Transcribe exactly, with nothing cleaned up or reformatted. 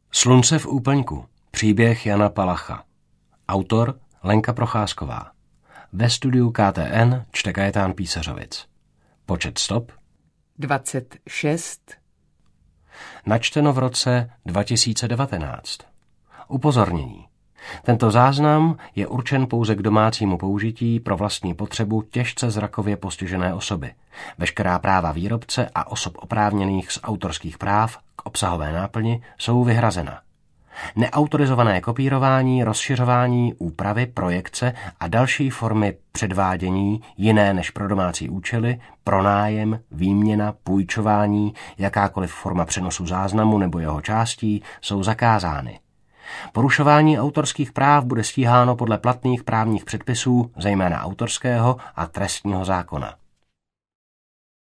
Slunce v úplňku. Příběh Jana Palacha. Autor Lenka Procházková. Ve studiu K T N čte Kajetán Písařovic. Počet stop dvacet šest. Načteno v roce dva tisíce devatenáct. Upozornění. Tento záznam je určen pouze k domácímu použití pro vlastní potřebu těžce zrakově postižené osoby. Veškerá práva výrobce a osob oprávněných z autorských práv k obsahové náplni jsou vyhrazena. Neautorizované kopírování, rozšiřování, úpravy, projekce a další formy předvádění jiné než pro domácí účely, pronájem, výměna, půjčování, jakákoliv forma přenosu záznamu nebo jeho částí jsou zakázány. Porušování autorských práv bude stíháno podle platných právních předpisů, zejména autorského a trestního zákona.